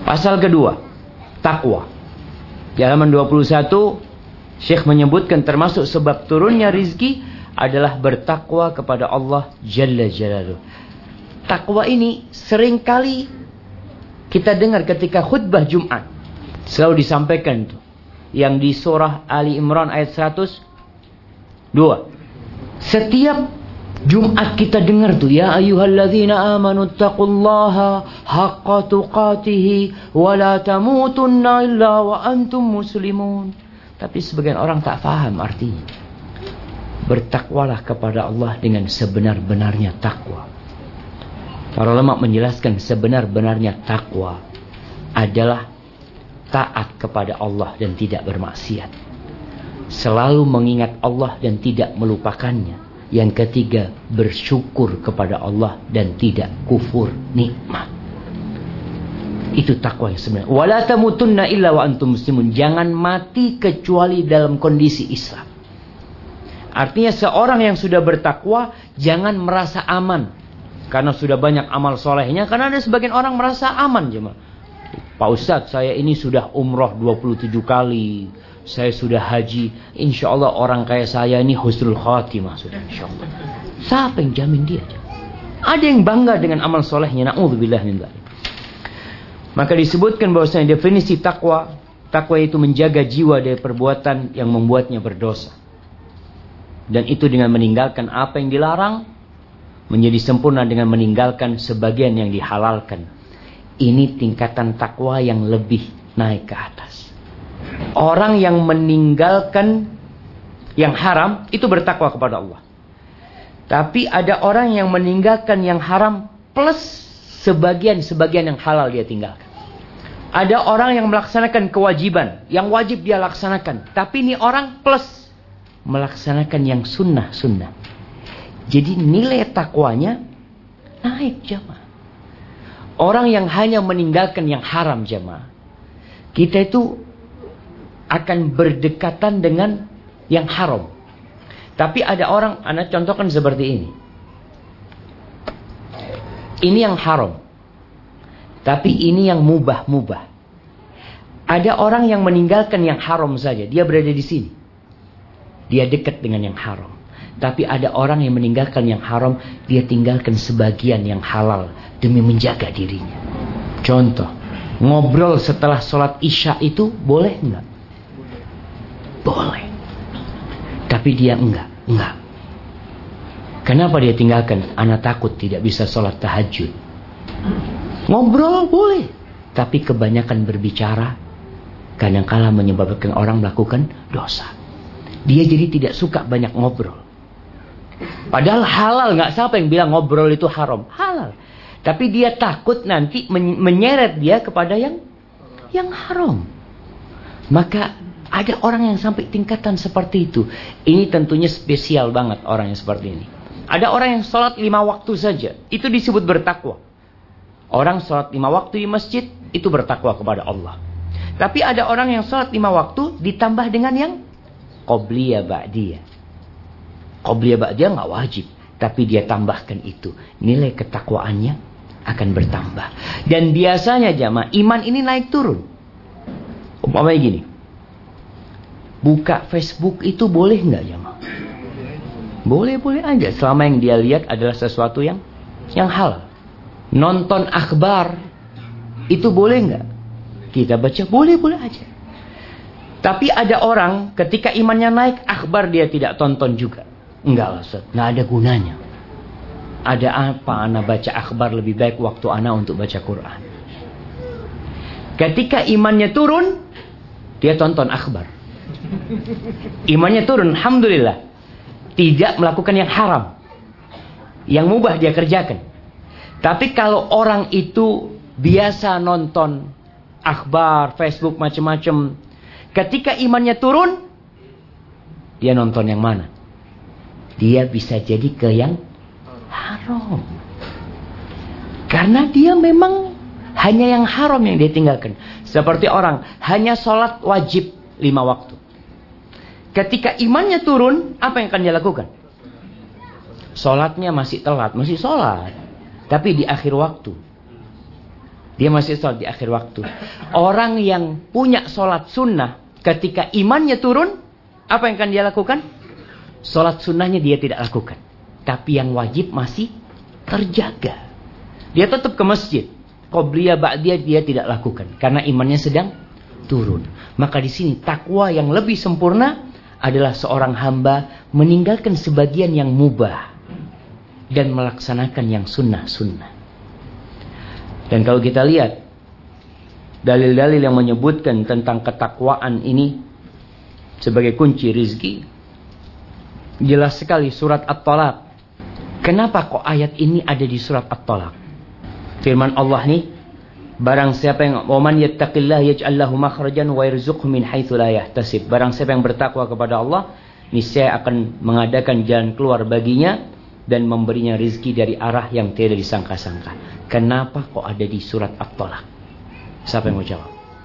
Pasal kedua, takwa. Di halaman 21, Syekh menyebutkan termasuk sebab turunnya rizki adalah bertakwa kepada Allah Jalla Jalaluh. Takwa ini seringkali kita dengar ketika khutbah Jumat. Selalu disampaikan itu. Yang di surah Ali Imran ayat 102. Setiap Jumat kita dengar tuh, ya ayyuhalladzina amanu taqullaha haqqa tuqatih wa la tamutunna illa wa antum muslimun. Tapi sebagian orang tak faham artinya. Bertakwalah kepada Allah dengan sebenar-benarnya takwa. Para ulama menjelaskan sebenar-benarnya takwa adalah taat kepada Allah dan tidak bermaksiat. Selalu mengingat Allah dan tidak melupakannya. Yang ketiga, bersyukur kepada Allah dan tidak kufur nikmat. Itu takwa yang sebenarnya. Wala tamutunna illa wa antum muslimun. Jangan mati kecuali dalam kondisi Islam. Artinya seorang yang sudah bertakwa jangan merasa aman karena sudah banyak amal solehnya. Karena ada sebagian orang merasa aman, jemaah. Pak Ustadz, saya ini sudah umroh 27 kali. Saya sudah haji. Insya Allah orang kayak saya ini husnul khatimah sudah, insya Allah. Siapa yang jamin dia? Ada yang bangga dengan amal solehnya. Na'udzubillah min dzalik. Maka disebutkan bahwasanya definisi takwa itu menjaga jiwa dari perbuatan yang membuatnya berdosa. Dan itu dengan meninggalkan apa yang dilarang, menjadi sempurna dengan meninggalkan sebagian yang dihalalkan. Ini tingkatan takwa yang lebih naik ke atas. Orang yang meninggalkan yang haram itu bertakwa kepada Allah. Tapi ada orang yang meninggalkan yang haram plus sebagian yang halal dia tinggalkan. Ada orang yang melaksanakan kewajiban, yang wajib dia laksanakan. Tapi ini orang plus melaksanakan yang sunnah. Jadi nilai takwanya naik, jamaah. Orang yang hanya meninggalkan yang haram, jamaah, kita itu akan berdekatan dengan yang haram. Tapi ada orang, anak contohkan seperti ini. Ini yang haram. Tapi ini yang mubah. Ada orang yang meninggalkan yang haram saja. Dia berada di sini. Dia dekat dengan yang haram. Tapi ada orang yang meninggalkan yang haram. Dia tinggalkan sebagian yang halal. Demi menjaga dirinya. Contoh. Ngobrol setelah sholat isya itu boleh enggak? Boleh. Tapi dia enggak. Kenapa dia tinggalkan? Anak takut tidak bisa sholat tahajud. Ngobrol boleh. Tapi kebanyakan berbicara kadang-kala menyebabkan orang melakukan dosa. Dia jadi tidak suka banyak ngobrol. Padahal halal. Enggak siapa yang bilang ngobrol itu haram. Halal. Tapi dia takut nanti menyeret dia kepada yang haram. Maka ada orang yang sampai tingkatan seperti itu. Ini tentunya spesial banget orang yang seperti ini. Ada orang yang sholat 5 waktu saja. Itu disebut bertakwa. Orang sholat 5 waktu di masjid. Itu bertakwa kepada Allah. Tapi ada orang yang sholat 5 waktu ditambah dengan yang qobliyah ba'diyah. Qobliyah ba'diyah gak wajib. Tapi dia tambahkan itu. Nilai ketakwaannya akan bertambah. Dan biasanya jamaah, iman ini naik turun. Umpamanya gini. Buka Facebook itu boleh nggak ya, Ma? Boleh aja selama yang dia lihat adalah sesuatu yang halal. Nonton akhbar itu boleh nggak? Kita baca boleh aja. Tapi ada orang ketika imannya naik, akhbar dia tidak tonton juga. Enggak lah, Ustaz, nggak ada gunanya. Ada apa ana baca akhbar, lebih baik waktu ana untuk baca Quran. Ketika imannya turun, dia tonton akhbar. Imannya turun, alhamdulillah. Tidak melakukan yang haram. Yang mubah dia kerjakan. Tapi kalau orang itu biasa nonton akhbar, Facebook, macam-macam, ketika imannya turun, dia nonton yang mana? Dia bisa jadi ke yang haram. Karena dia memang hanya yang haram yang dia tinggalkan. Seperti orang hanya sholat wajib 5 waktu. Ketika imannya turun, apa yang akan dia lakukan? Sholatnya masih telat, masih sholat. Tapi di akhir waktu. Dia masih sholat di akhir waktu. Orang yang punya sholat sunnah, ketika imannya turun, apa yang akan dia lakukan? Sholat sunnahnya dia tidak lakukan. Tapi yang wajib masih terjaga. Dia tetap ke masjid. Qobliyah ba'diyah dia tidak lakukan. Karena imannya sedang turun. Maka di sini takwa yang lebih sempurna adalah seorang hamba meninggalkan sebagian yang mubah dan melaksanakan yang sunnah-sunnah. Dan kalau kita lihat dalil-dalil yang menyebutkan tentang ketakwaan ini sebagai kunci rizki, jelas sekali surat At-Talaq. Kenapa kok ayat ini ada di surat At-Talaq? Firman Allah nih, barang siapa yang waman yattaqillah yaj'al lahu makhrajan wa yarzuqhu min haitsu la yahtasib. Barang siapa yang bertakwa kepada Allah, niscaya akan mengadakan jalan keluar baginya dan memberinya rizki dari arah yang tidak disangka-sangka. Kenapa kok ada di surat At-Talaq? Siapa yang mau jawab?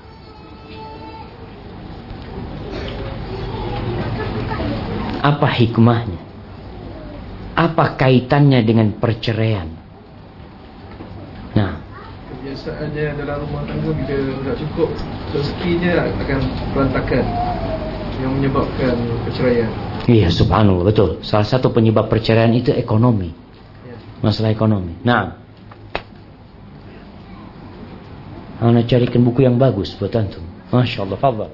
Apa hikmahnya? Apa kaitannya dengan perceraian? Nah, kebiasaannya dalam rumah tangga bila tak cukup rezekinya akan berantakan, yang menyebabkan perceraian. Iya, subhanallah, betul. Salah satu penyebab perceraian itu ekonomi. Masalah ekonomi. Nah, ana carikan buku yang bagus buat antum. Masya Allah, fadhal.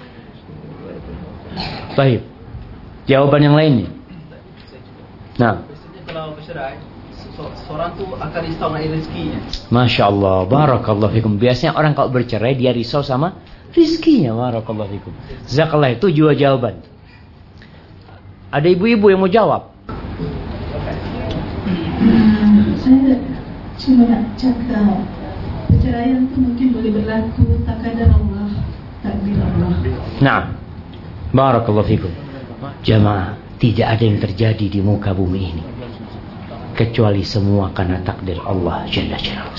Baik. Jawaban yang lainnya. Nah, biasanya kalau bercerai, seorang tu akan risau dengan rezekinya. Masya Allah, barakallahu fikum. Biasanya orang kalau bercerai dia risau sama rizkinya. Barakallahu fikum. Jazakallah, itu juga jawaban. Ada ibu-ibu yang mau jawab? Saya cuma nak cakap, perceraian itu mungkin boleh berlaku takdir Allah, takdir Allah. Nah, barakallahu fikum. Jamaah, tidak ada yang terjadi di muka bumi ini kecuali semua karena takdir Allah Jalla Jalaluhu.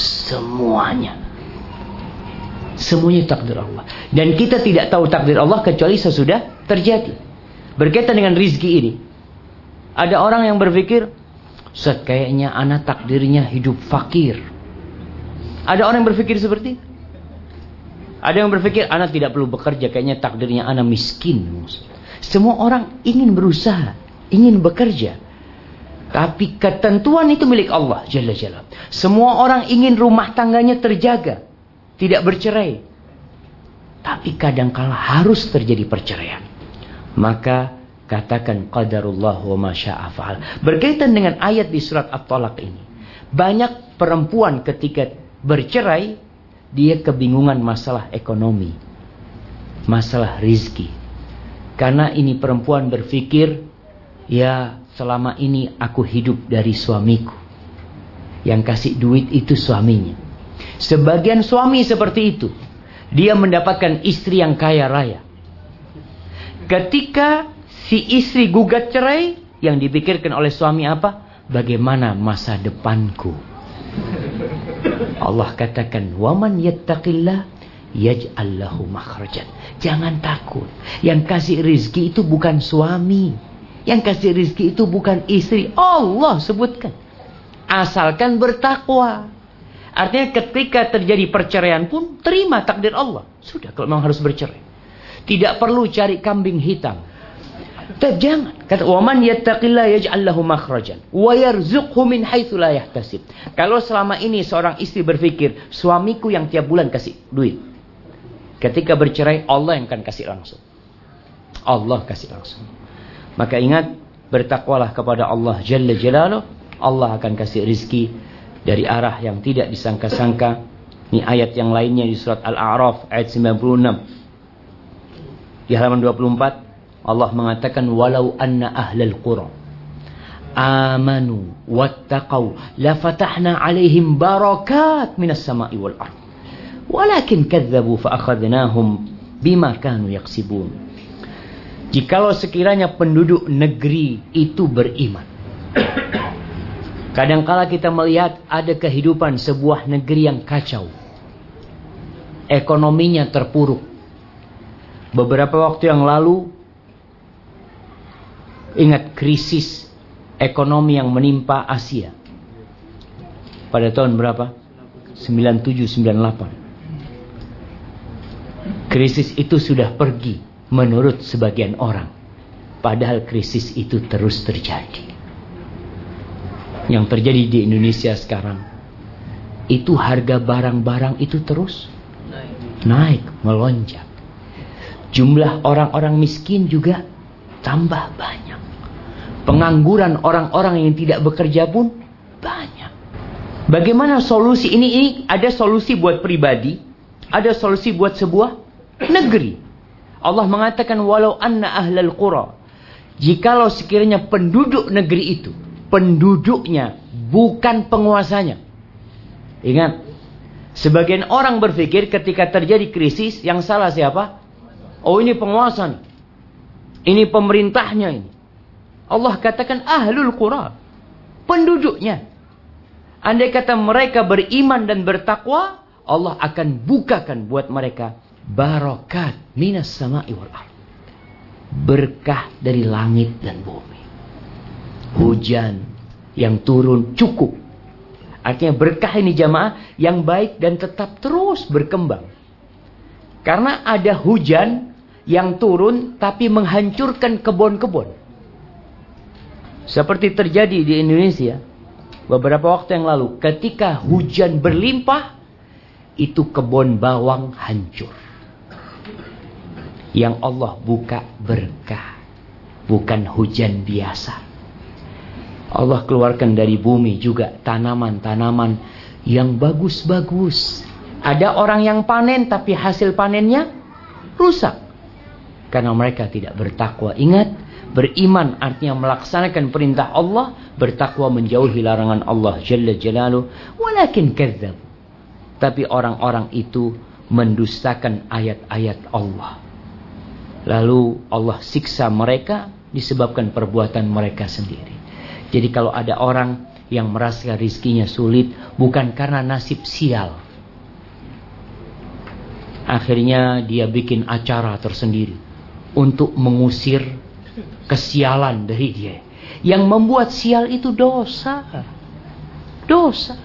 Semuanya takdir Allah. Dan kita tidak tahu takdir Allah kecuali sesudah terjadi. Berkaitan dengan rizki ini, ada orang yang berpikir, Ustaz, kayaknya anak takdirnya hidup fakir. Ada orang yang berpikir seperti itu. Ada yang berpikir anak tidak perlu bekerja, kayaknya takdirnya anak miskin. Semua orang ingin berusaha, ingin bekerja. Tapi ketentuan itu milik Allah Jalla Jalaluhu. Semua orang ingin rumah tangganya terjaga, tidak bercerai. Tapi kadangkala harus terjadi perceraian. Maka katakan qadarullah wa ma syaa fa'al. Berkaitan dengan ayat di surat At-Talaq ini, banyak perempuan ketika bercerai dia kebingungan masalah ekonomi, masalah rizki. Karena ini perempuan berpikir, ya selama ini aku hidup dari suamiku, yang kasih duit itu suaminya. Sebagian suami seperti itu, dia mendapatkan istri yang kaya raya. Ketika si istri gugat cerai, yang dipikirkan oleh suami apa? Bagaimana masa depanku? Allah katakan, waman yattaqillah yaj'al lahu makhrajan. Jangan takut. Yang kasih rizki itu bukan suami. Yang kasih rizki itu bukan istri. Allah sebutkan. Asalkan bertakwa. Artinya ketika terjadi perceraian pun terima takdir Allah. Sudah, kalau memang harus bercerai. Tidak perlu cari kambing hitam. Jangan. Kata, waman yattaqillah yaj'al lahu makhrajan wa yarzuqhu min haitsu la yahtasib. Kalau selama ini seorang istri berpikir, suamiku yang tiap bulan kasih duit. Ketika bercerai, Allah yang akan kasih langsung. Allah kasih langsung. Maka ingat, bertakwalah kepada Allah Jalla Jalaluhu. Allah akan kasih rizki dari arah yang tidak disangka-sangka. Ini ayat yang lainnya di surat Al-A'raf ayat 96. Di halaman 24, Allah mengatakan, walau anna ahlal qura amanu wattaqau lafatahna alaihim barakat minas sama'i wal ardh walakin kadzabu fa akhadnahum bima kanu yaksibun. Jikalau sekiranya penduduk negeri itu beriman. Kadangkala kita melihat ada kehidupan sebuah negeri yang kacau, ekonominya terpuruk. Beberapa waktu yang lalu, ingat krisis ekonomi yang menimpa Asia pada tahun berapa? 97-98. Krisis itu sudah pergi menurut sebagian orang. Padahal krisis itu terus terjadi. Yang terjadi di Indonesia sekarang, itu harga barang-barang itu terus naik, melonjak. Jumlah orang-orang miskin juga tambah banyak. Pengangguran orang-orang yang tidak bekerja pun banyak. Bagaimana solusi ini? Ini ada solusi buat pribadi, ada solusi buat sebuah negeri. Allah mengatakan walau anna ahlal qura, jikalau sekiranya penduduk negeri itu, penduduknya bukan penguasanya. Ingat, sebagian orang berpikir ketika terjadi krisis yang salah siapa? Oh, ini penguasa nih. Ini pemerintahnya ini. Allah katakan ahlul qura, penduduknya. Andai kata mereka beriman dan bertakwa, Allah akan bukakan buat mereka barakat minas sama'i wal ardh. Berkah dari langit dan bumi. Hujan yang turun cukup. Artinya berkah ini jamaah yang baik dan tetap terus berkembang. Karena ada hujan yang turun tapi menghancurkan kebun-kebun. Seperti terjadi di Indonesia beberapa waktu yang lalu. Ketika hujan berlimpah, itu kebun bawang hancur. Yang Allah buka berkah, bukan hujan biasa. Allah keluarkan dari bumi juga tanaman-tanaman yang bagus-bagus. Ada orang yang panen tapi hasil panennya rusak. Karena mereka tidak bertakwa. Ingat, beriman artinya melaksanakan perintah Allah, bertakwa menjauhi larangan Allah Jalla Jalaluh. Walakin kadzdzab. Tapi orang-orang itu mendustakan ayat-ayat Allah. Lalu Allah siksa mereka disebabkan perbuatan mereka sendiri. Jadi kalau ada orang yang merasa rizkinya sulit, bukan karena nasib sial. Akhirnya dia bikin acara tersendiri untuk mengusir kesialan dari dia. Yang membuat sial itu dosa. Dosa.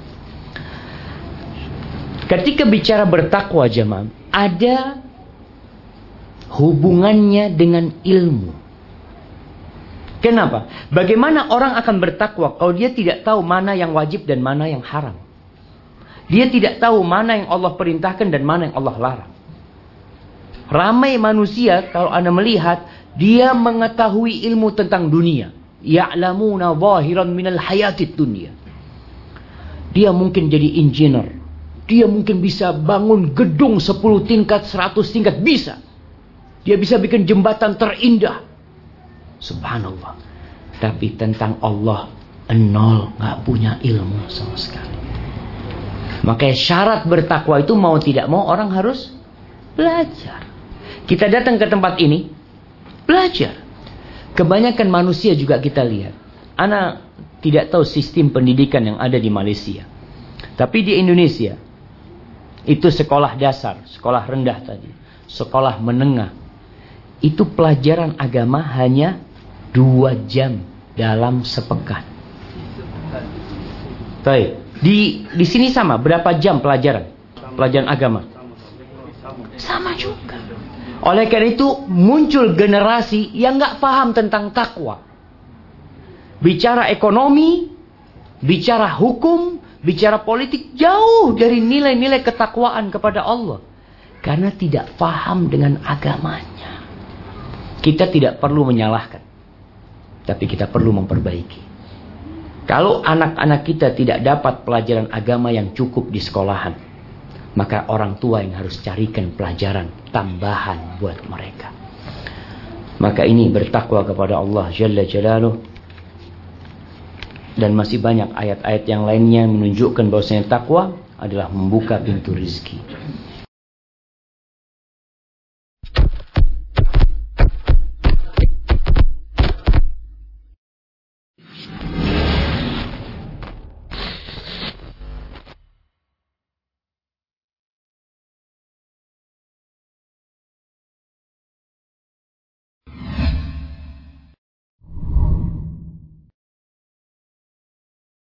Ketika bicara bertakwa jemaah, ada hubungannya dengan ilmu. Kenapa? Bagaimana orang akan bertakwa kalau dia tidak tahu mana yang wajib dan mana yang haram? Dia tidak tahu mana yang Allah perintahkan dan mana yang Allah larang. Ramai manusia kalau Anda melihat, dia mengetahui ilmu tentang dunia. Ya'lamuna zahiran minal hayatid dunia. Dia mungkin jadi engineer. Dia mungkin bisa bangun gedung 10 tingkat, 100 tingkat, bisa. Dia bisa bikin jembatan terindah. Subhanallah. Tapi tentang Allah, nol, gak punya ilmu sama sekali. Makanya syarat bertakwa itu mau tidak mau orang harus belajar. Kita datang ke tempat ini, belajar. Kebanyakan manusia juga kita lihat. Ana tidak tahu sistem pendidikan yang ada di Malaysia. Tapi di Indonesia, itu sekolah dasar, sekolah rendah tadi, sekolah menengah. Itu pelajaran agama hanya 2 jam dalam sepekan. Baik. Di sini sama, berapa jam pelajaran agama? Sama juga. Oleh karena itu muncul generasi yang nggak paham tentang takwa. Bicara ekonomi, bicara hukum, bicara politik jauh dari nilai-nilai ketakwaan kepada Allah. Karena tidak paham dengan agamanya. Kita tidak perlu menyalahkan, tapi kita perlu memperbaiki. Kalau anak-anak kita tidak dapat pelajaran agama yang cukup di sekolahan, maka orang tua yang harus carikan pelajaran tambahan buat mereka. Maka ini bertakwa kepada Allah Jalla Jalaluh. Dan masih banyak ayat-ayat yang lainnya menunjukkan bahwasanya takwa adalah membuka pintu rezeki.